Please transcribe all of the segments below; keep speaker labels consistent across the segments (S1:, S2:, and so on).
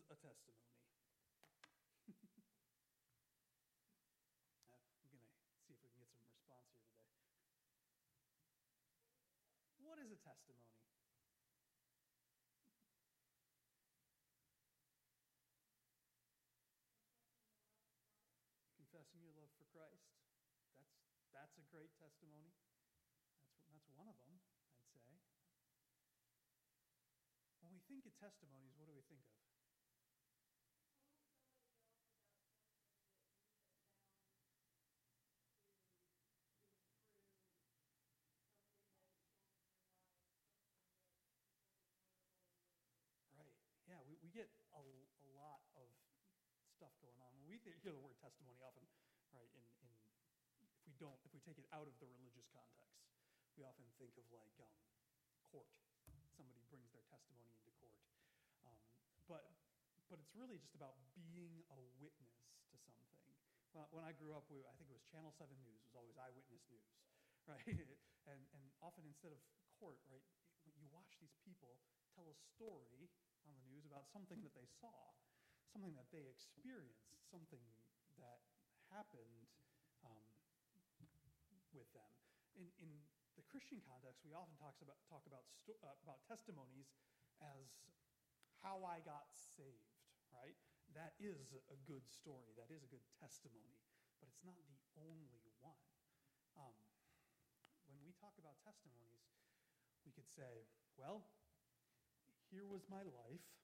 S1: a testimony? I'm going to see if we can get some response here today. What is a testimony? Confessing your love for Christ. That's a great testimony. That's one of them, I'd say. When we think of testimonies, what do we think of?
S2: Telling somebody else about something that you have found to be true, something that has changed your life, something that you think is wonderful.
S1: Right. Yeah, we get a lot of stuff going on. When we hear the word testimony often, right, if we take it out of the religious context, we often think of like court. Somebody brings their testimony into court. But it's really just about being a witness to something. When I grew up, I think it was Channel 7 News. It was always eyewitness news, right? and often instead of court, right, you watch these people tell a story on the news about something that they saw, something that they experienced, something that happened with them. In the Christian context, we often talk about testimonies as how I got saved, right? That is a good story. That is a good testimony, but it's not the only one. When we talk about testimonies, we could say, well, here was my life,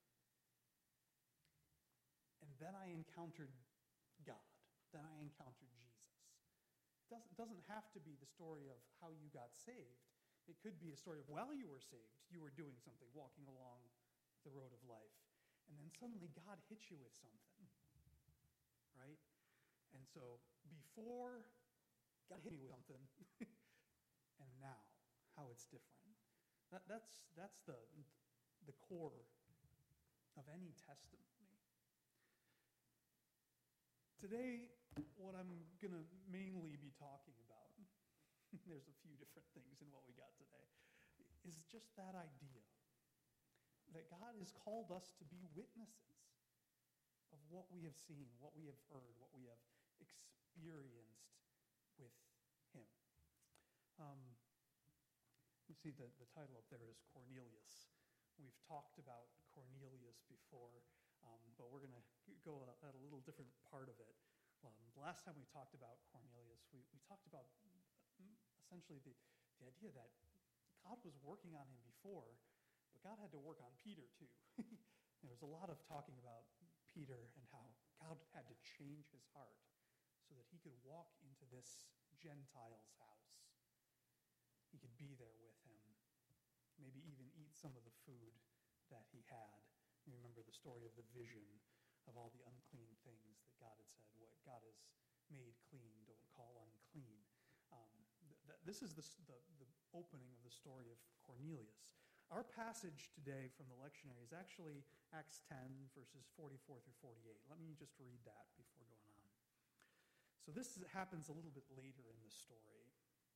S1: and then I encountered God. Then I encountered Jesus. It doesn't have to be the story of how you got saved. It could be a story of while you were saved, you were doing something, walking along the road of life, and then suddenly God hit you with something, right? And so before, God hit me with something, and now, how it's different. That's the core of any testimony. Today, what I'm going to mainly be talking about, there's a few different things in what we got today, is just that idea that God has called us to be witnesses of what we have seen, what we have heard, what we have experienced with him. You see the title up there is Cornelius. We've talked about Cornelius before, but we're going to go at a little different part of it. The last time we talked about Cornelius, we talked about essentially the idea that God was working on him before, but God had to work on Peter too. There was a lot of talking about Peter and how God had to change his heart so that he could walk into this Gentile's house. He could be there with him, maybe even eat some of the food that he had. You remember the story of the vision of all the unclean things that God had said. What God has made clean, don't call unclean. This is the opening of the story of Cornelius. Our passage today from the lectionary is actually Acts 10, verses 44 through 48. Let me just read that before going on. So this happens a little bit later in the story.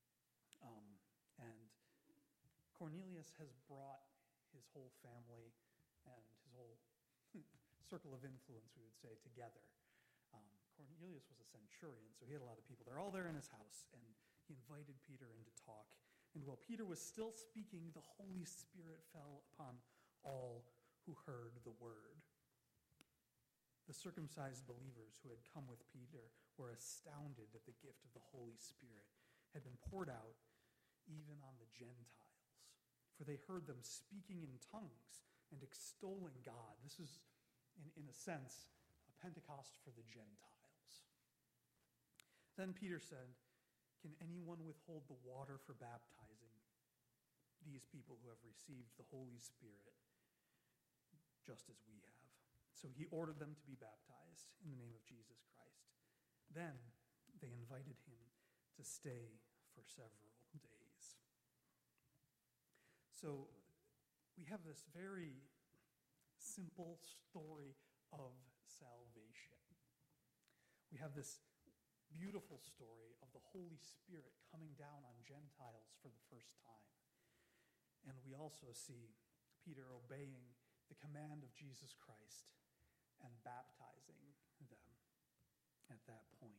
S1: And Cornelius has brought his whole family and his whole circle of influence, we would say, together. Cornelius was a centurion, so he had a lot of people. They're all there in his house, and he invited Peter in to talk. And while Peter was still speaking, the Holy Spirit fell upon all who heard the word. The circumcised believers who had come with Peter were astounded that the gift of the Holy Spirit had been poured out even on the Gentiles, for they heard them speaking in tongues and extolling God. This is, in a sense, a Pentecost for the Gentiles. Then Peter said, "Can anyone withhold the water for baptizing these people who have received the Holy Spirit just as we have?" So he ordered them to be baptized in the name of Jesus Christ. Then they invited him to stay for several days. So we have this very simple story of salvation. We have this beautiful story of the Holy Spirit coming down on Gentiles for the first time. And we also see Peter obeying the command of Jesus Christ and baptizing them at that point.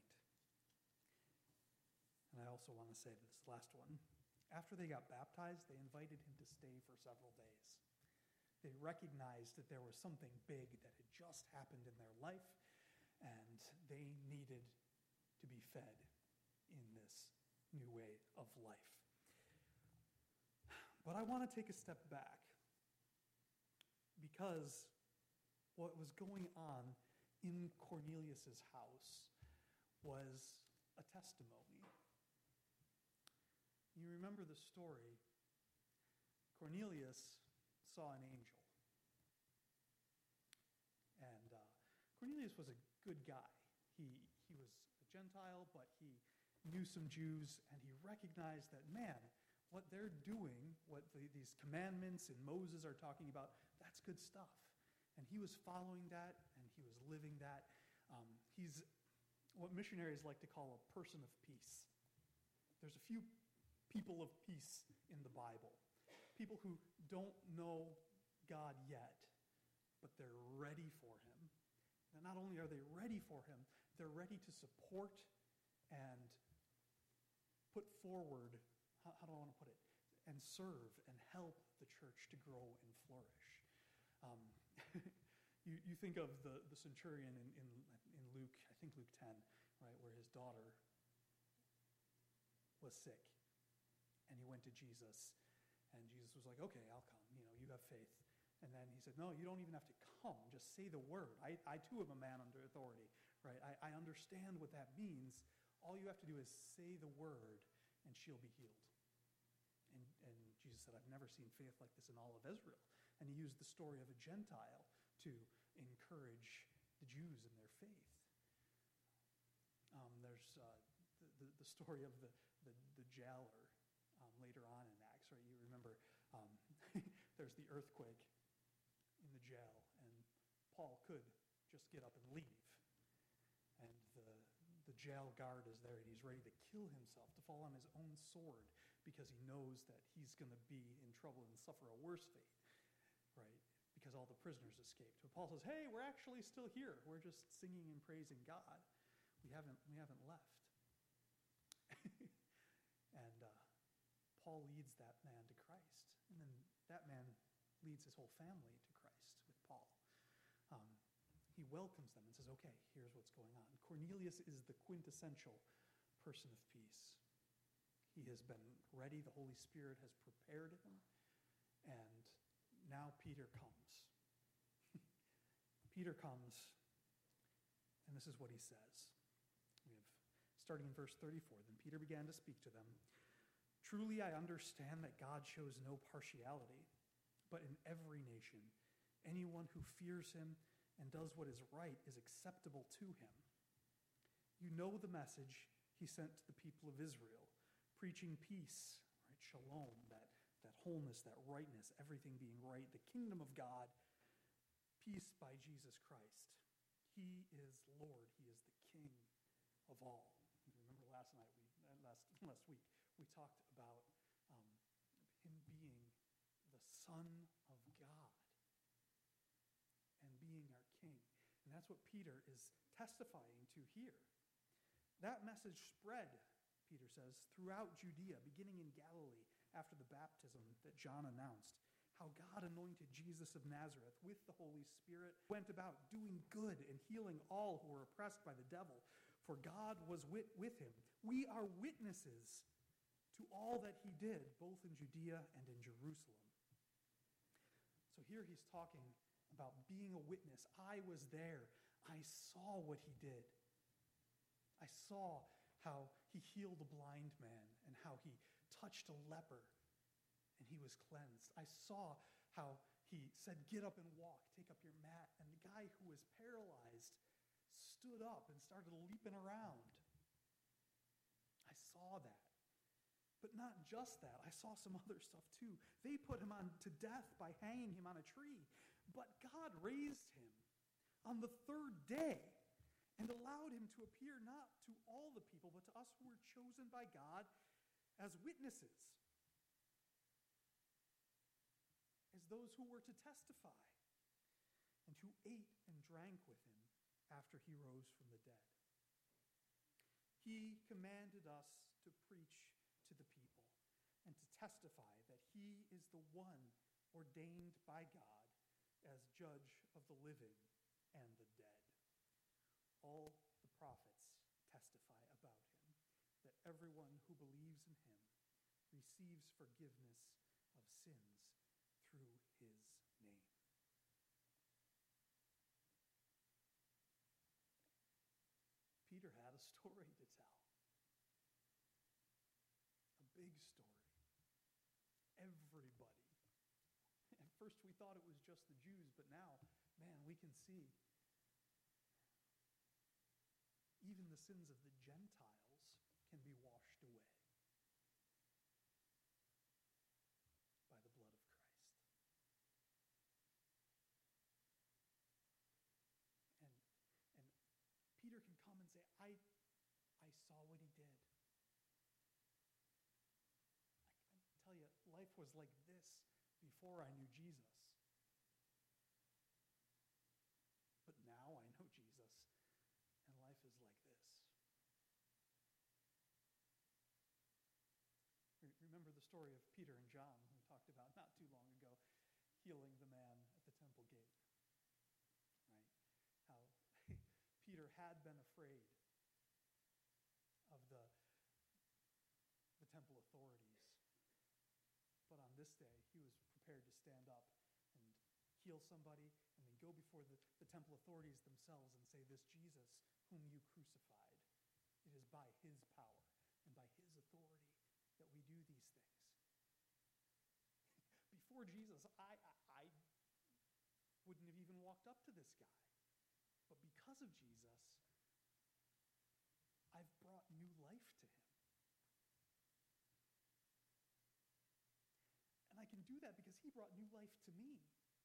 S1: And I also want to say this last one. After they got baptized, they invited him to stay for several days. They recognized that there was something big that had just happened in their life, and they needed to be fed in this new way of life. But I want to take a step back, because what was going on in Cornelius' house was a testimony. You remember the story. Cornelius saw an angel. And Cornelius was a good guy. He was a Gentile, but he knew some Jews, and he recognized that, man, what they're doing, what these commandments and Moses are talking about, that's good stuff. And he was following that, and he was living that. He's what missionaries like to call a person of peace. There's a few people of peace in the Bible. People who don't know God yet, but they're ready for him. And not only are they ready for him, they're ready to support and put forward, how do I want to put it, and serve and help the church to grow and flourish. You think of the centurion in Luke, I think Luke 10, right, where his daughter was sick. And he went to Jesus, and Jesus was like, okay, I'll come. You have faith. And then he said, no, you don't even have to come. Just say the word. I too am a man under authority, right? I understand what that means. All you have to do is say the word, and she'll be healed. And Jesus said, I've never seen faith like this in all of Israel. And he used the story of a Gentile to encourage the Jews in their faith. There's the story of the jailer later on in Acts, right? You remember there's the earthquake in the jail, and Paul could just get up and leave. And the jail guard is there, and he's ready to kill himself, to fall on his own sword, because he knows that he's going to be in trouble and suffer a worse fate, right? Because all the prisoners escaped. But Paul says, hey, we're actually still here. We're just singing and praising God. We haven't left. And Paul leads that man to Christ. And then that man leads his whole family to Christ with Paul. He welcomes them and says, okay, here's what's going on. Cornelius is the quintessential person of peace. He has been ready. The Holy Spirit has prepared him. And now Peter comes. Peter comes, and this is what he says. Starting in verse 34, then Peter began to speak to them. Truly I understand that God shows no partiality, but in every nation, anyone who fears him and does what is right is acceptable to him. You know the message he sent to the people of Israel, preaching peace, right? Shalom, that wholeness, that rightness, everything being right, the kingdom of God, peace by Jesus Christ. He is Lord. He is the King of all. Remember last week, we talked about him being the Son of God and being our King. And that's what Peter is testifying to here. That message spread, Peter says, throughout Judea, beginning in Galilee after the baptism that John announced, how God anointed Jesus of Nazareth with the Holy Spirit, went about doing good and healing all who were oppressed by the devil, for God was with him. We are witnesses to all that he did, both in Judea and in Jerusalem. So here he's talking about being a witness. I was there. I saw what he did. I saw how he healed a blind man and how he touched a leper and he was cleansed. I saw how he said, get up and walk, take up your mat. And the guy who was paralyzed stood up and started leaping around. I saw that. But not just that. I saw some other stuff too. They put him on to death by hanging him on a tree. But God raised him on the third day and allowed him to appear not to all the people, but to us who were chosen by God as witnesses, as those who were to testify. and who ate and drank with him after he rose from the dead. He commanded us to preach to the people and to testify that he is the one ordained by God as judge of the living and the dead. All the prophets testify about him, that everyone who believes in him receives forgiveness of sins through his name. Peter had a story to tell, a big story. Everybody. At first we thought it was just the Jews, but now, man, we can see even the sins of the Gentiles can be washed away by the blood of Christ. And Peter can come and say, I saw what he did. I tell you, life was like this before I knew Jesus. But now I know Jesus, and life is like this. Remember the story of Peter and John, who we talked about not too long ago, healing the man at the temple gate, right? How Peter had been afraid of the temple authorities. But on this day, he was prepared to stand up and heal somebody and then go before the temple authorities themselves and say, this Jesus whom you crucified, it is by his power and by his authority that we do these things. Before Jesus, I wouldn't have even walked up to this guy. But because of Jesus, I've brought new life to him. And I can do that because he brought new life to me.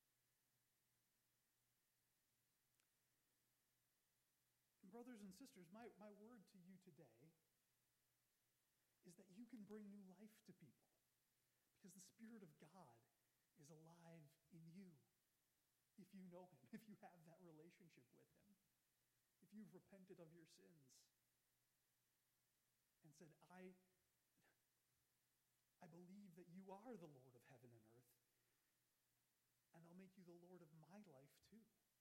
S1: And brothers and sisters, my word to you today is that you can bring new life to people because the Spirit of God is alive in you if you know him, if you have that relationship with him, if you've repented of your sins and said, I believe that you are the Lord of heaven and earth, and I'll make you the Lord of my life too.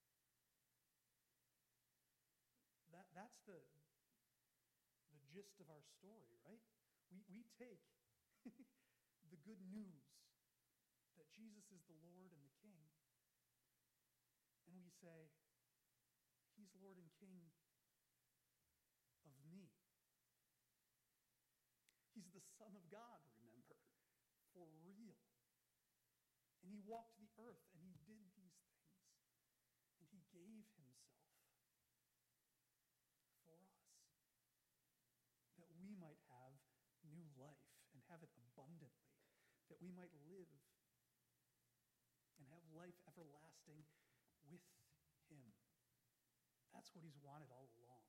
S1: That's the gist of our story, right? We take the good news that Jesus is the Lord and the King, and we say, he's Lord and King of me. He's the Son of God, remember, for real. And he walked the earth, and he did these things, and he gave himself for us, that we might have new life and have it abundantly, that we might live and have life everlasting with him. That's what he's wanted all along.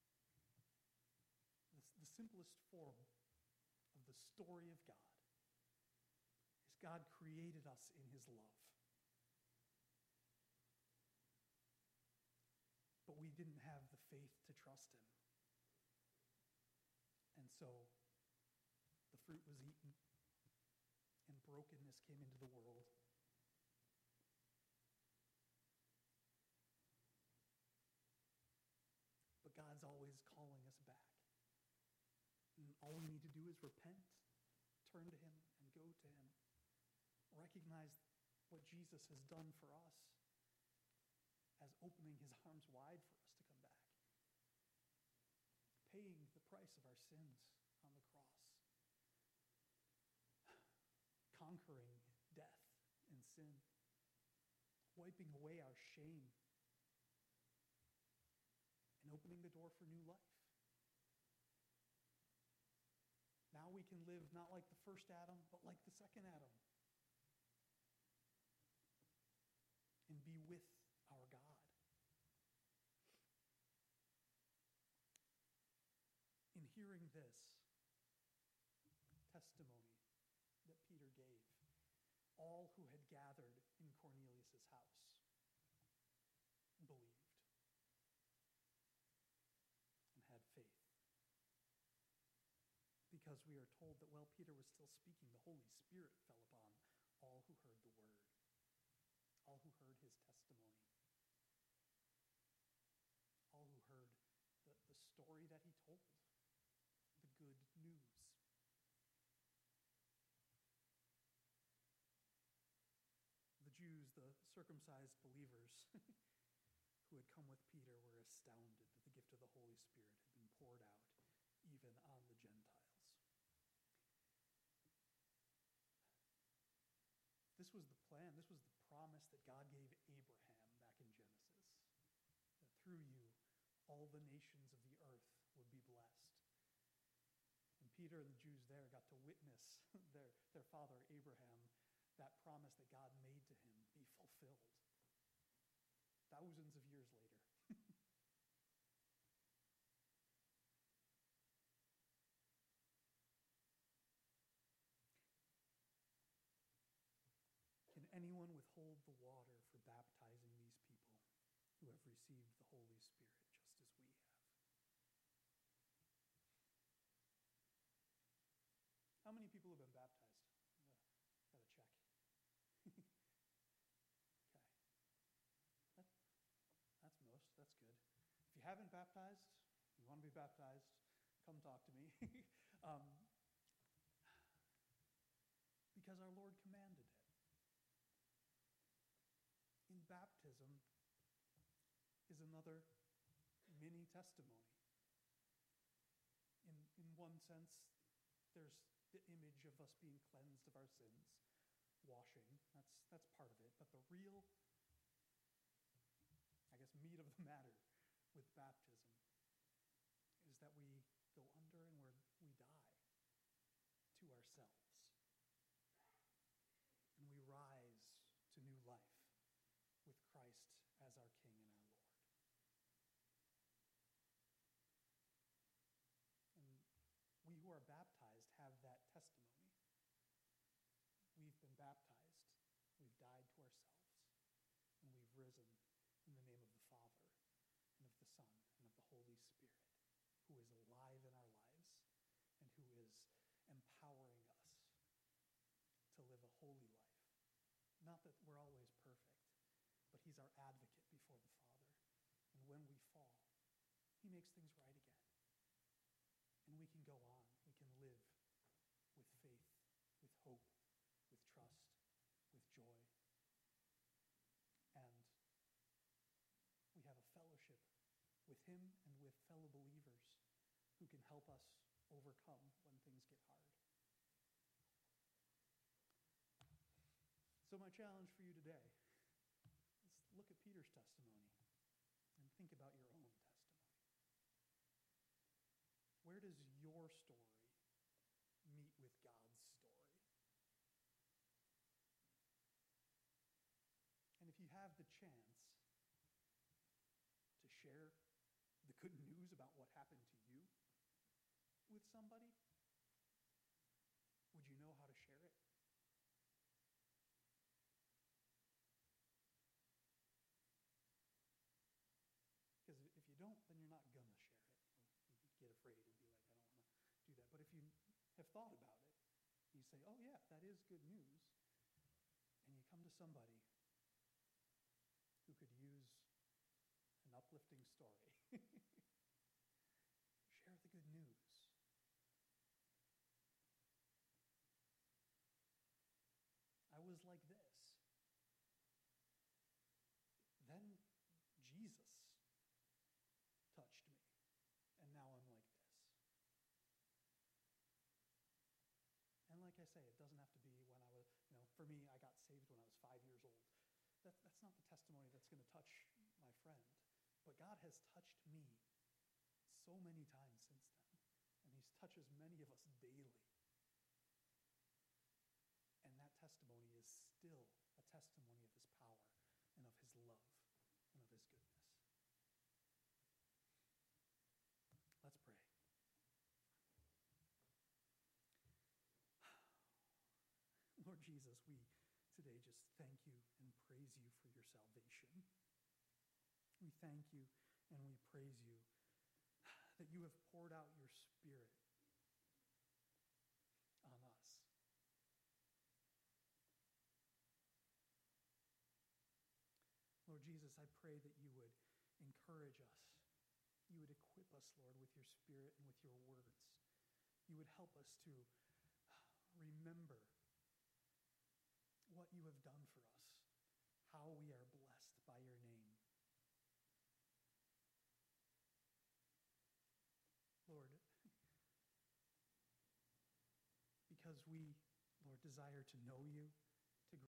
S1: The simplest form of the story of God is God created us in his love. But we didn't have the faith to trust him. And so the fruit was eaten and brokenness came into the world. But God's always calling us back. And all we need to do is repent, turn to him, and go to him. Recognize what Jesus has done for us as opening his arms wide for us to come back. Paying the price of our sins on the cross. Conquering death and sin. Wiping away our shame. And opening the door for new life. Now we can live not like the first Adam, but like the second Adam. And be with our God. In hearing this testimony that Peter gave, all who had gathered in Cornelius' house because we are told that while Peter was still speaking, the Holy Spirit fell upon all who heard the word, all who heard his testimony, all who heard the story that he told, the good news. The Jews, the circumcised believers who had come with Peter, were astounded that the gift of the Holy Spirit had been poured out even on the Gentiles. This was the plan, this was the promise that God gave Abraham back in Genesis, that through you all the nations of the earth would be blessed. And Peter and the Jews there got to witness their father Abraham, that promise that God made to him, be fulfilled thousands of years later. Can anyone withhold the water for baptizing these people who have received the Holy Spirit just as we have? How many people have been baptized? Got to check. Okay. That's most. That's good. If you haven't baptized, you want to be baptized, come talk to me. Because our Lord commanded it. In baptism is another mini testimony. In one sense, there's the image of us being cleansed of our sins, washing. That's part of it. But the real, I guess, meat of the matter with baptism is that we go under and we die to ourselves. And we rise to new life with Christ as our King and our Lord. And we who are baptized have that testimony. We've been baptized, we've died to ourselves, and we've risen in the name of the Father, and of the Son, and of the Holy Spirit, who is alive in our lives, and who is empowering us to live a holy life. Not that we're always perfect, but he's our advocate before the Father. And when we fall, he makes things right again. And we can go on. We can live with faith, with hope, with trust, with joy. And we have a fellowship with him and with fellow believers who can help us overcome when things get hard. So my challenge for you today is look at Peter's testimony and think about your own testimony. Where does your story meet with God's story? And if you have the chance to share the good news about what happened to you with somebody, would you know how to share it? Because if you don't, then you're not going to share it. You get afraid and be like, I don't want to do that. But if you have thought about it, you say, oh yeah, that is good news, and you come to somebody who could use an uplifting story, share the good news. I was like this. Then Jesus touched me, and now I'm like this. And like I say, it doesn't have to be when I was, for me, I got saved when I was 5 years old. That's not the testimony that's going to touch my friend. But God has touched me so many times since then, and he's touches many of us daily. And that testimony is still a testimony of his power and of his love and of his goodness. Let's pray. Lord Jesus, we today just thank you and praise you for your salvation. We thank you and we praise you that you have poured out your Spirit Lord Jesus, I pray that you would encourage us. You would equip us, Lord, with your Spirit and with your words. You would help us to remember what you have done for us, how we are blessed by your name. Lord, because we, Lord, desire to know you,